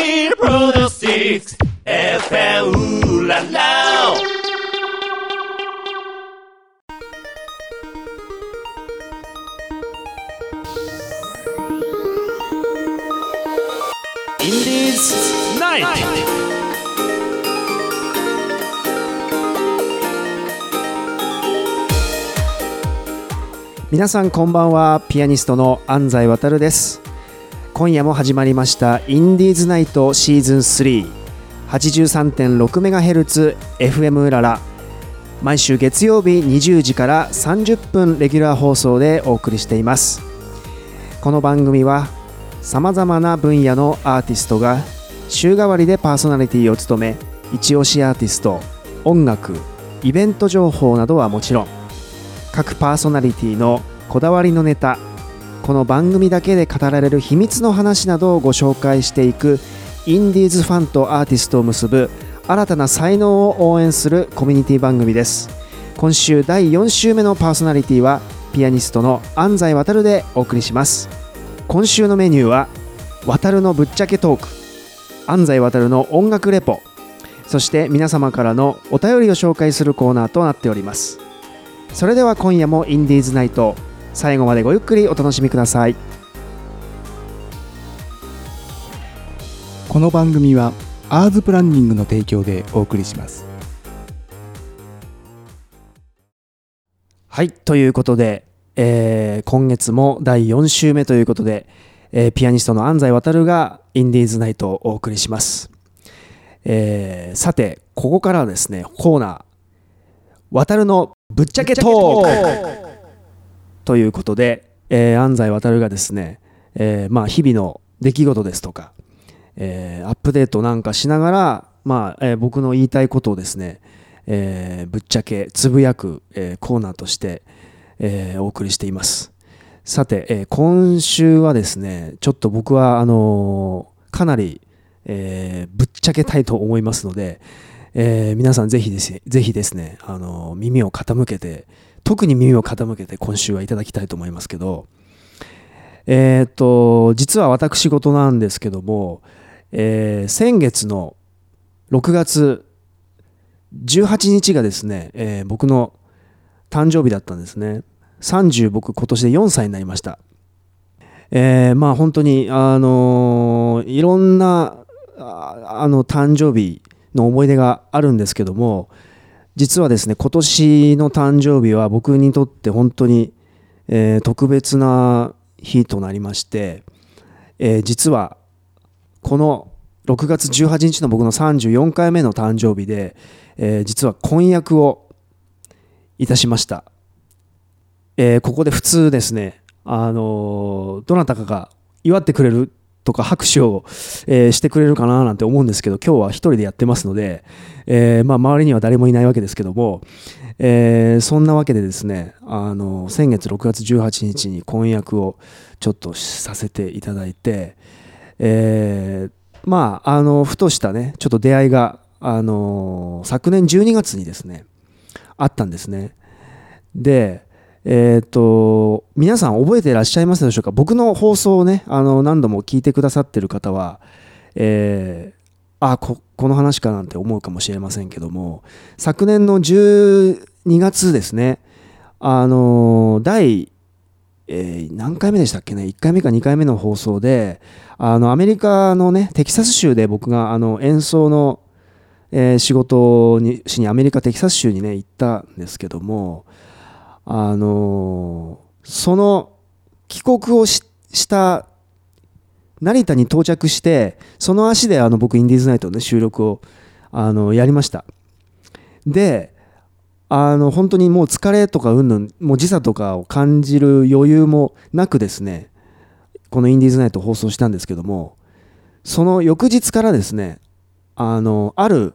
Little Brother Six FM ooh la la。インディーズナイト。 皆さんこんばんは。ピアニストの安西航です。今夜も始まりましたインディーズナイトシーズン 383.6MHz FM うらら。毎週月曜日20時から30分レギュラー放送でお送りしています。この番組はさまざまな分野のアーティストが週替わりでパーソナリティを務め、一押しアーティスト、音楽、イベント情報などはもちろん、各パーソナリティのこだわりのネタ、この番組だけで語られる秘密の話などをご紹介していくインディーズファンとアーティストを結ぶ新たな才能を応援するコミュニティ番組です。今週第4週目のパーソナリティはピアニストの安西航でお送りします。今週のメニューは航のぶっちゃけトーク、安西航の音楽レポ、そして皆様からのお便りを紹介するコーナーとなっております。それでは今夜もインディーズナイト、最後までごゆっくりお楽しみください。 この番組はアーズプランニングの提供でお送りします。 はい、ということで、今月も第4週目ということで、ピアニストの安西航がインディーズナイトをお送りします。さてここからはですね、コーナー航のぶっちゃけトークということで、安西航がですね、日々の出来事ですとか、アップデートなんかしながら、僕の言いたいことをですね、ぶっちゃけつぶやく、コーナーとして、お送りしています。さて、今週はですね、ちょっと僕はかなり、ぶっちゃけたいと思いますので、皆さんぜひですね、耳を傾けて、特に耳を傾けて今週はいただきたいと思いますけど、実は私事なんですけども、先月の6月18日がですね、僕の誕生日だったんですね。僕今年で4歳になりました。本当にいろんな誕生日の思い出があるんですけども、実はですね、今年の誕生日は僕にとって本当に、特別な日となりまして、実はこの6月18日の僕の34回目の誕生日で、実は婚約をいたしました。ここで普通ですね、どなたかが祝ってくれるとか拍手を、してくれるかななんて思うんですけど、今日は一人でやってますので、周りには誰もいないわけですけども、そんなわけでですね、先月6月18日に婚約をちょっとさせていただいて、ふとしたね、ちょっと出会いが、昨年12月にですね、あったんですね。で、皆さん覚えていらっしゃいますでしょうか。僕の放送をね、何度も聞いてくださっている方は、この話かなんて思うかもしれませんけども、昨年の12月ですね、何回目でしたっけね、1回目か2回目の放送で、アメリカのね、テキサス州で僕が演奏の、仕事をしにアメリカテキサス州にね行ったんですけども、その帰国をした成田に到着して、その足で僕インディーズナイトの、ね、収録をやりました。で、本当にもう疲れとかもう時差とかを感じる余裕もなくですね、このインディーズナイトを放送したんですけども、その翌日からですね、ある、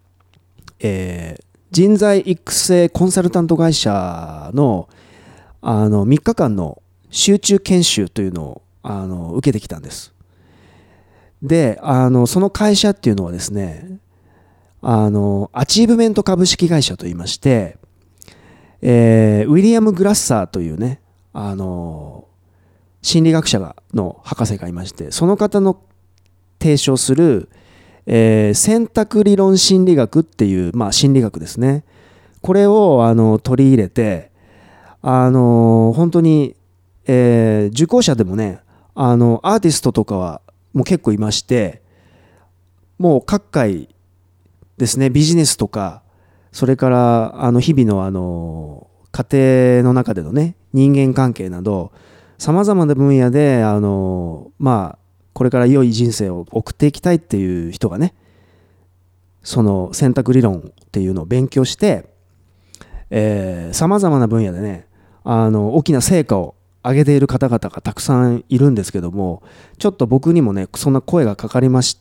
人材育成コンサルタント会社の3日間の集中研修というのを受けてきたんです。で、その会社っていうのはですね、アチーブメント株式会社といいまして、ウィリアム・グラッサーというね、心理学者の博士がいまして、その方の提唱する、選択理論心理学っていう、心理学ですね。これを取り入れて、本当に、受講者でもね、アーティストとかはもう結構いまして、もう各界ですね、ビジネスとか、それから日々の家庭の中でのね、人間関係などさまざまな分野でこれから良い人生を送っていきたいっていう人がね、その選択理論っていうのを勉強してさまざまな分野でね、大きな成果を上げている方々がたくさんいるんですけども、ちょっと僕にもねそんな声がかかりまして、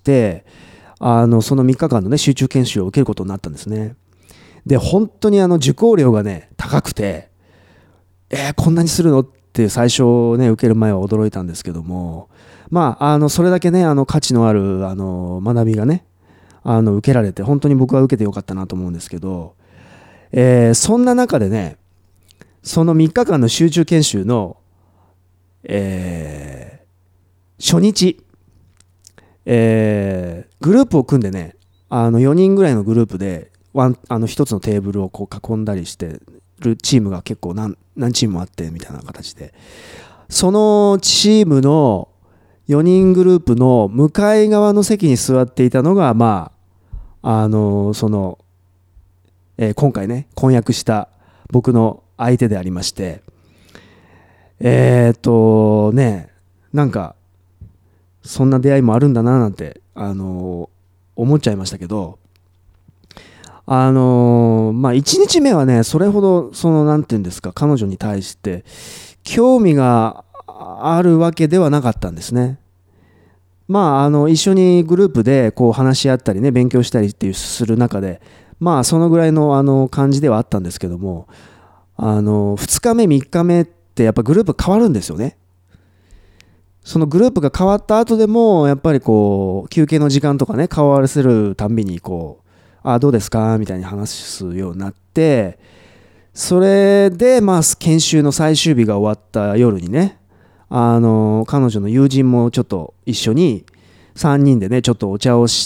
その3日間のね集中研修を受けることになったんですね。で本当に受講料がね高くて、こんなにするのって最初ね受ける前は驚いたんですけども、それだけね価値のある学びがね受けられて、本当に僕は受けてよかったなと思うんですけど、そんな中でね、その3日間の集中研修の、初日、グループを組んでね、4人ぐらいのグループで一つのテーブルをこう囲んだりしてるチームが結構何チームもあってみたいな形で、そのチームの4人グループの向かい側の席に座っていたのが今回ね婚約した僕の相手でありまして、なんかそんな出会いもあるんだななんて思っちゃいましたけど、1日目はねそれほどなんていうんですか、彼女に対して興味があるわけではなかったんですね。一緒にグループでこう話し合ったりね勉強したりっていうする中でそのぐらいの感じではあったんですけども、2日目3日目ってやっぱグループ変わるんですよね。そのグループが変わった後でもやっぱりこう休憩の時間とかね顔を合わせるたんびにこうどうですかみたいに話すようになって、それで研修の最終日が終わった夜にね、彼女の友人もちょっと一緒に3人でねちょっとお茶をして、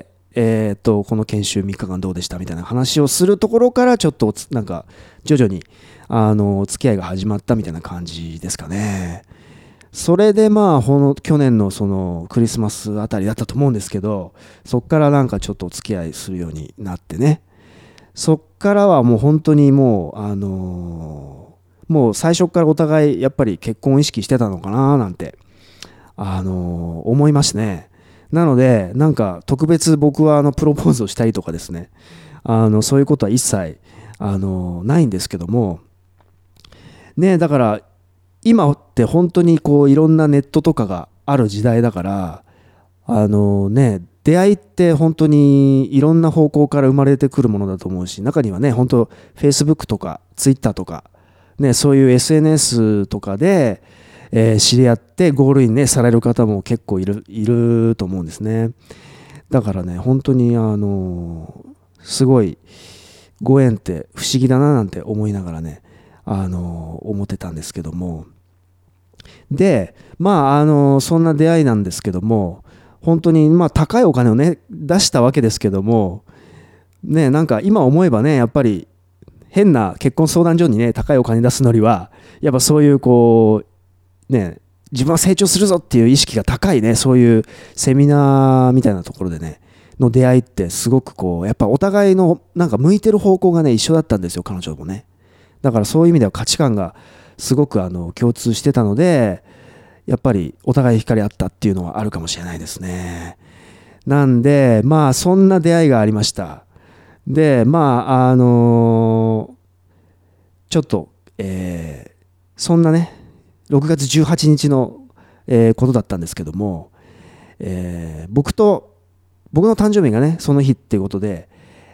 この研修3日間どうでしたみたいな話をするところからちょっとなんか徐々にお付き合いが始まったみたいな感じですかね。それで去年のそのクリスマスあたりだったと思うんですけど、そっからなんかちょっとお付き合いするようになってね、そっからはもう本当にもう最初からお互いやっぱり結婚を意識してたのかななんて思いますね。なのでなんか特別僕はプロポーズをしたりとかですね、そういうことは一切ないんですけどもね。だから今って本当にこういろんなネットとかがある時代だから出会いって本当にいろんな方向から生まれてくるものだと思うし、中にはね本当 Facebook とか Twitter とかね、そういう SNS とかで、知り合ってゴールインねされる方も結構いると思うんですね。だからね本当にすごいご縁って不思議だななんて思いながらね思ってたんですけども、でそんな出会いなんですけども、本当に高いお金をね出したわけですけどもね、なんか今思えばねやっぱり変な結婚相談所にね高いお金出すのりはやっぱそういうこうね自分は成長するぞっていう意識が高いね、そういうセミナーみたいなところでねの出会いってすごくこうやっぱお互いのなんか向いてる方向がね一緒だったんですよ、彼女もね。だからそういう意味では価値観がすごく共通してたので、やっぱりお互い惹かれ合ったっていうのはあるかもしれないですね。なんでそんな出会いがありました。でちょっと、そんなね6月18日の、ことだったんですけども、僕の誕生日がねその日っていうことで、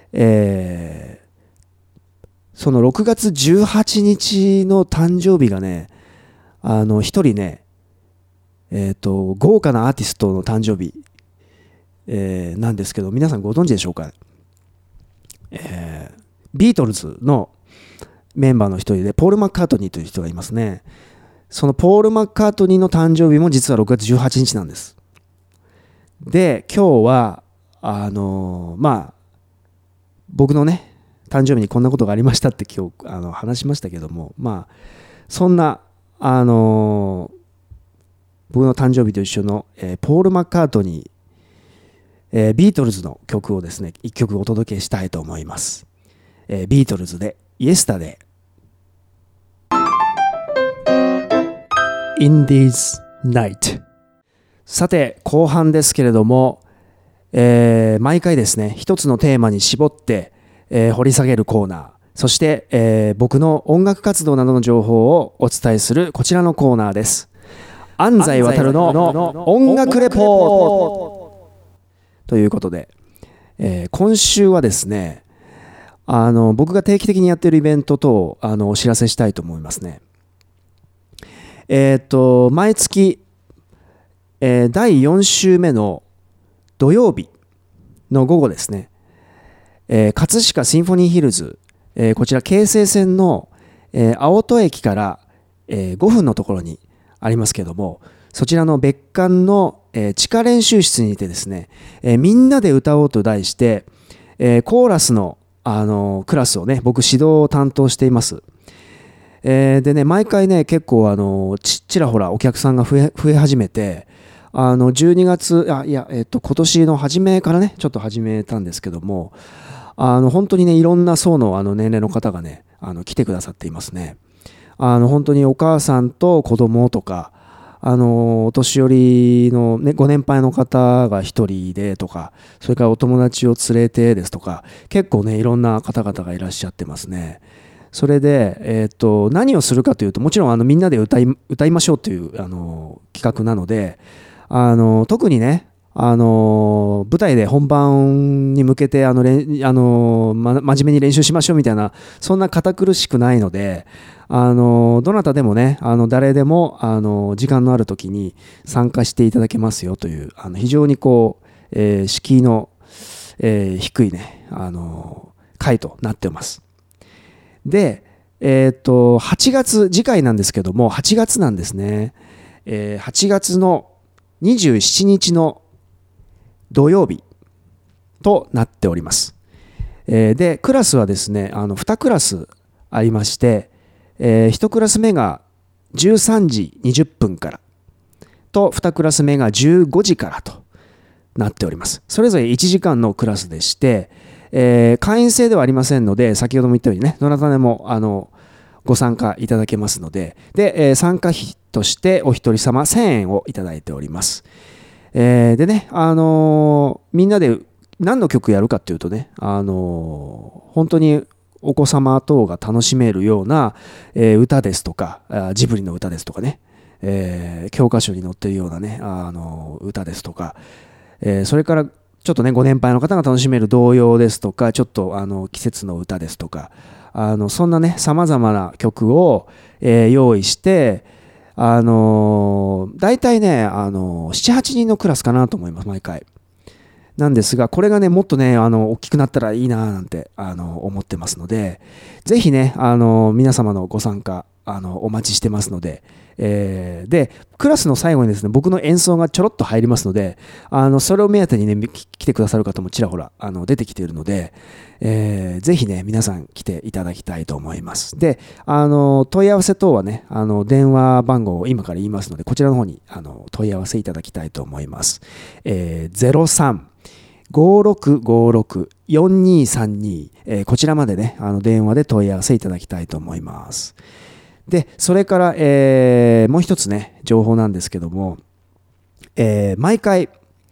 その6月18日の誕生日がね一人ね豪華なアーティストの誕生日、なんですけど、皆さんご存知でしょうか。ビートルズのメンバーの一人でポール・マッカートニーという人がいますね。そのポール・マッカートニーの誕生日も実は6月18日なんです。 で今日は僕のね誕生日にこんなことがありましたって今日話しましたけども、そんな僕の誕生日と一緒の、ポール・マッカートニー、ビートルズの曲をですね1曲お届けしたいと思います。ビートルズで Yesterday In This Night。 さて後半ですけれども、毎回ですね一つのテーマに絞って、掘り下げるコーナー、そして、僕の音楽活動などの情報をお伝えするこちらのコーナーです。安西航の音楽レポートということで、今週はですね僕が定期的にやっているイベント等をお知らせしたいと思いますね。毎月、第4週目の土曜日の午後ですね、葛飾シンフォニーヒルズ、こちら京成線の、青戸駅から、5分のところにありますけれども、そちらの別館の、地下練習室にてですね、みんなで歌おうと題して、コーラスの、クラスをね僕指導を担当しています。でね毎回ね結構ちらほらお客さんが増え始めて12月今年の初めからねちょっと始めたんですけども本当にねいろんな層の年齢の方がね来てくださっていますね。本当にお母さんと子供とかお年寄りの、ね、ご年配の方が一人でとか、それからお友達を連れてですとか、結構ねいろんな方々がいらっしゃってますね。それで、何をするかというと、もちろんみんなで歌いましょうという企画なので、特にね舞台で本番に向けて真面目に練習しましょうみたいなそんな堅苦しくないのでどなたでもね誰でも時間のある時に参加していただけますよという非常に敷居の、低いね回となっています。で8月次回なんですけども8月なんですね。8月の27日の土曜日となっております。でクラスはですね2クラスありまして、1クラス目が13時20分からと2クラス目が15時からとなっております。それぞれ1時間のクラスでして、会員制ではありませんので先ほども言ったようにねどなたでもご参加いただけますので、参加費としてお一人様1000円をいただいております。でね、みんなで何の曲やるかっていうとね、本当にお子様等が楽しめるような、歌ですとか、ジブリの歌ですとかね、教科書に載っているようなね、歌ですとか、それからちょっとね、ご年配の方が楽しめる童謡ですとか、ちょっと季節の歌ですとか、そんなね、様々な曲を、用意して、大体ね、7、8人のクラスかなと思います、毎回。なんですが、これがね、もっとね、大きくなったらいいななんて、思ってますので、ぜひね、皆様のご参加、お待ちしてますので、で、クラスの最後にですね、僕の演奏がちょろっと入りますので、それを目当てにね、来てくださる方もちらほら、出てきているので、ぜひね、皆さん来ていただきたいと思います。で、問い合わせ等はね、電話番号を今から言いますので、こちらの方に、問い合わせいただきたいと思います。03-5656-4232、こちらまでね、電話で問い合わせいただきたいと思います。で、それから、もう一つね、情報なんですけども、毎月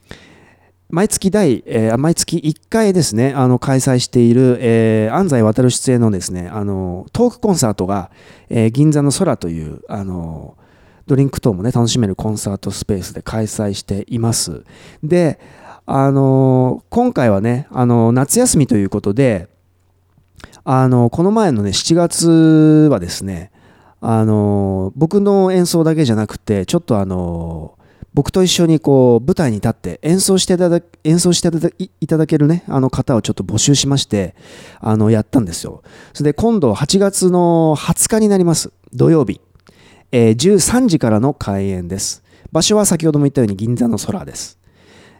1回ですね、開催している、安西航出演のですね、トークコンサートが、銀座の空という、ドリンク等もね、楽しめるコンサートスペースで開催しています。で、今回はね、夏休みということで、この前のね、7月はですね、僕の演奏だけじゃなくて、ちょっと僕と一緒にこう舞台に立って演奏していただけるね方をちょっと募集しましてやったんですよ。それで今度8月の20日になります土曜日、13時からの開演です。場所は先ほども言ったように銀座の空です。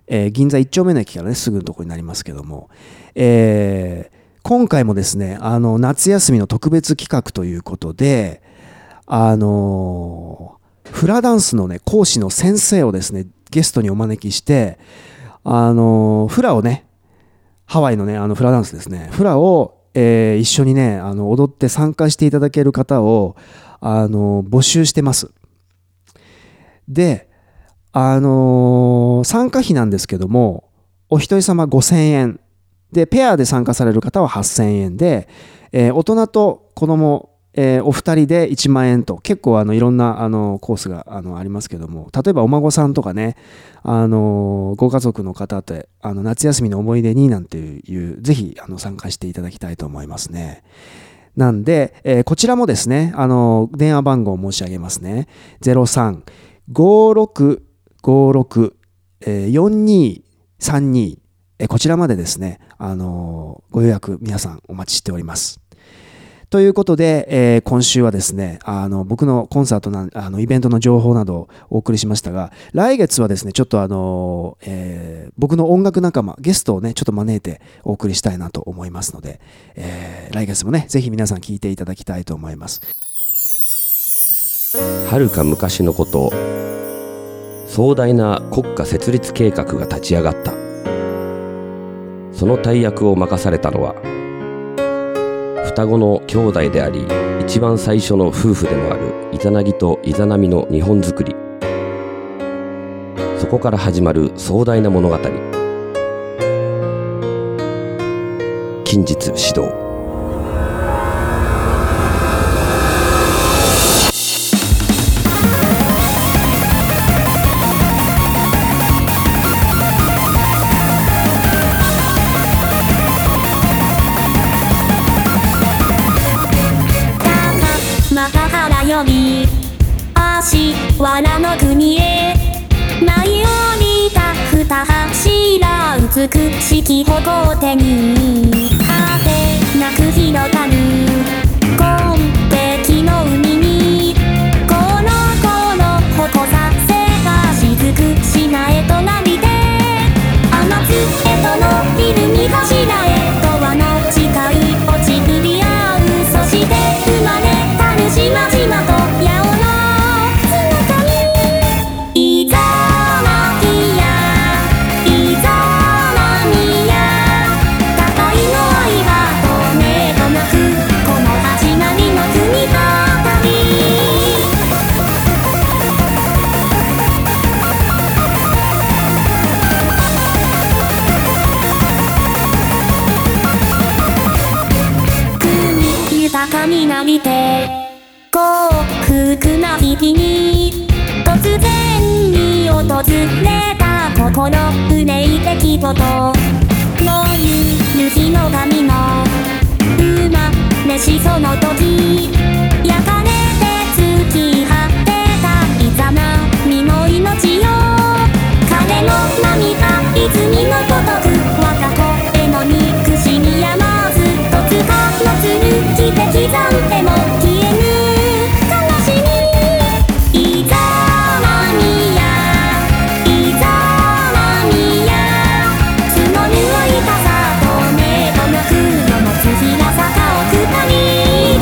銀座1丁目の駅からねすぐのところになりますけども、今回もですね夏休みの特別企画ということでフラダンスのね講師の先生をですねゲストにお招きしてフラをねハワイのねフラダンスですねフラを、一緒にね踊って参加していただける方を募集してます。で参加費なんですけどもお一人様5000円でペアで参加される方は8000円で、大人と子供、お二人で1万円と結構いろんなコースがありますけども、例えばお孫さんとかねご家族の方って夏休みの思い出になんていうぜひ参加していただきたいと思いますね。なんで、こちらもですね電話番号を申し上げますね。03-5656-4232こちらまでですね、ご予約皆さんお待ちしております。ということで、今週はですね、僕のコンサートイベントの情報などをお送りしましたが、来月はですね、ちょっと僕の音楽仲間、ゲストをね、ちょっと招いてお送りしたいなと思いますので、来月もね、ぜひ皆さん聞いていただきたいと思います。 遥か昔のこと、壮大な国家設立計画が立ち上がった。その大役を任されたのは双子の兄弟であり一番最初の夫婦でもあるイザナギとイザナミの日本作り。そこから始まる壮大な物語、近日始動。 より足藁の国へ舞い降りた二柱美しき矛手に果てなく広がる紺碧の海にコロコロ矛させが雫しなへとなびて天津へとのびるみ柱へと輪の誓い落ち振り合う。そして生まれたる島々と八尾の姿にいざなきやいざなみや互いの愛が透明となくこの始まりの組み語り。豊かになりて幸福な日々に突然に訪れた心憂い出来事の夕日の神の生まれしその時焼かれて突き果てたイザナミの命よ。彼の涙泉のごとく我が子への憎しみやまずとつかの剣で刻んでも消えぬ悲しみ。いざなみやいざなみや角ぬいたさ透明となく世の月が坂を二人で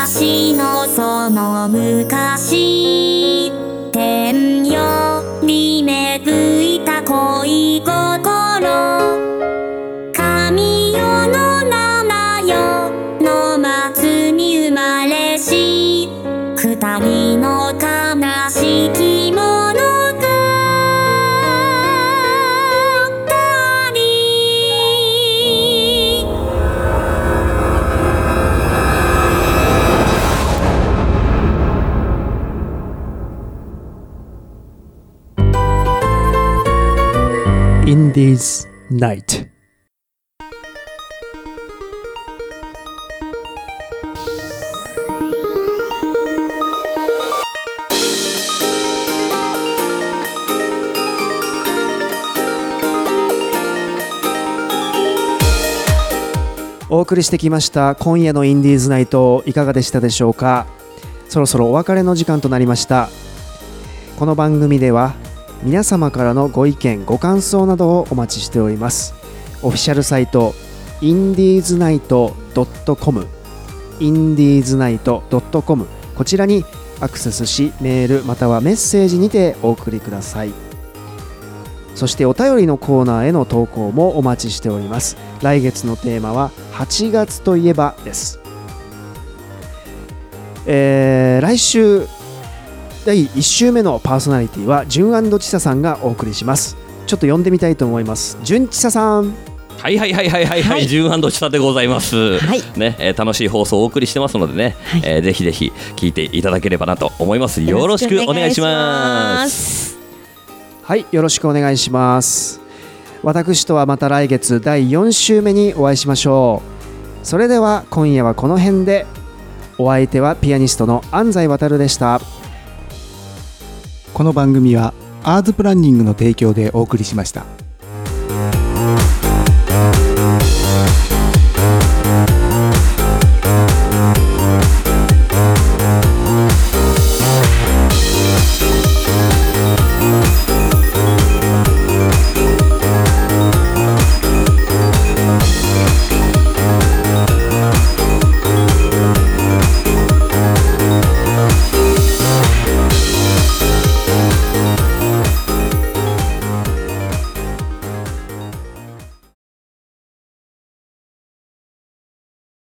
昔のその昔、天より芽吹いた恋心、神よの七よの松に生まれし、二人の悲しき物語。 Indies Night。お送りしてきました今夜のインディーズナイト、いかがでしたでしょうか。そろそろお別れの時間となりました。この番組では皆様からのご意見ご感想などをお待ちしております。オフィシャルサイト indiesnight.com indiesnight.com こちらにアクセスし、メールまたはメッセージにてお送りください。そしてお便りのコーナーへの投稿もお待ちしております。来月のテーマは8月といえばです。来週第1週目のパーソナリティはじゅん&ちささんがお送りします。ちょっと呼んでみたいと思います。じゅんちささん。 はい、じゅん&ちさでございます、 はいね、楽しい放送をお送りしてますのでね、 はいぜひぜひ聞いていただければなと思います。よろしくお願いします。 はい、よろしくお願いします。私とはまた来月第4週目にお会いしましょう。それでは今夜はこの辺で。お相手はピアニストの安西航でした。 この番組はアーズプランニングの提供でお送りしました。